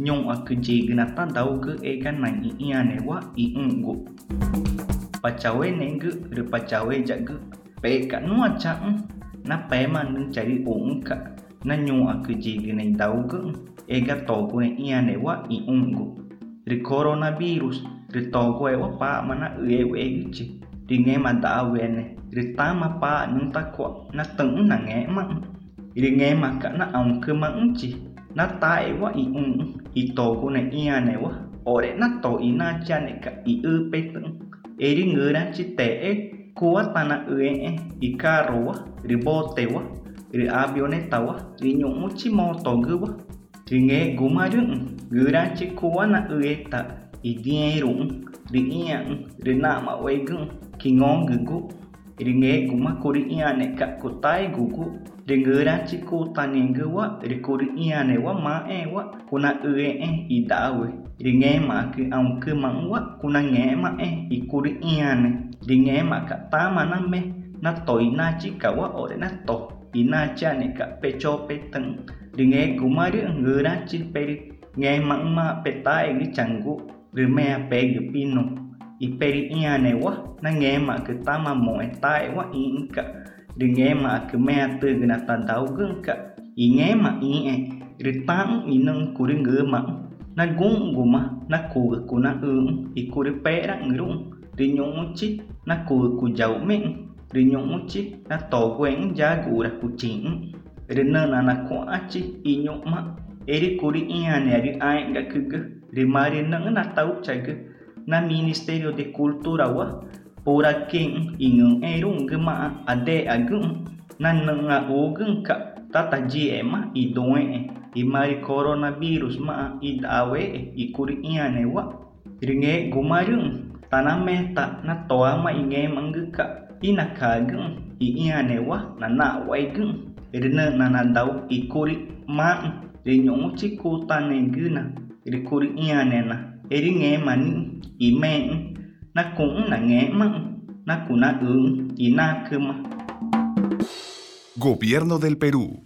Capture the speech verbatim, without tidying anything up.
Nyong akuji ginata daugu ega nang iane wa iungu. Pacawe nenggu ri pacawe jagu. Peka nua chang na pema nung cari ungka. Na nyong akuji ginai daugu ega togu ne iane wa iungu. Ri coronavirus ri togu e wa pa mana uewe egichi. Ri nge mada wene ri tama pa nung takwa na tung na nge mang. Ri nge maka na aung ke mangchi. Na tae wa i un i togu ne iane wa ore na to ina chane ka i u peteng eri ngura chi te e kuwa tana ue e i karo wa ri bote wa ri avioneta wa ri nyumu chi moto gu wa ri nge gumarung ngura chi kuwa na ue ta i dierung ri iang ri nama wegung ki ngong gugu ri nge gumakuri iane ka kutai gugu ri ngura chi ku tanengu wa ri kuri iane wa ma e wa kuna ue e i dawe ri nge ma ki aung ke mang wa kuna nge ma e i kuri iane ri nge ma ka tama na me na to ina chi ka wa ore na to ina chane ka pecho peteng ri nge gumari ngura chi peri nge mang ma petae gi changu ri me pe gi pino i peri iane wa na nge ma ke tama mo e tae wa inka ri nge ma ke mea te gina tandau gengka i nge ma i e ri tang i nung kuri nge ma na gung guma na kuga kuna ung i kuri pera ngrung ri nyung chi na kuga ku jau meng ri nyung chi na to gwen ja gura ku ching ri nana na kwa chi i nyung ma eri kuri iane ri ai nga kuga ri mari nang na tau chaga na Ministerio de Cultura wa ora king ingung erung gema ade agung nan nga ogung ka tata ema i doe i mari coronavirus ma i dawe i kuri iane wa ringe gumarung taname ta na toa ma inge mangka ina kagung i iane wa na na waigung rina nanandau i kuri ma rinyong chiku tanenguna ri kuri iane na eringe mani i men na cũng na nge mang na kuna ung i na kema. Gobierno del Perú.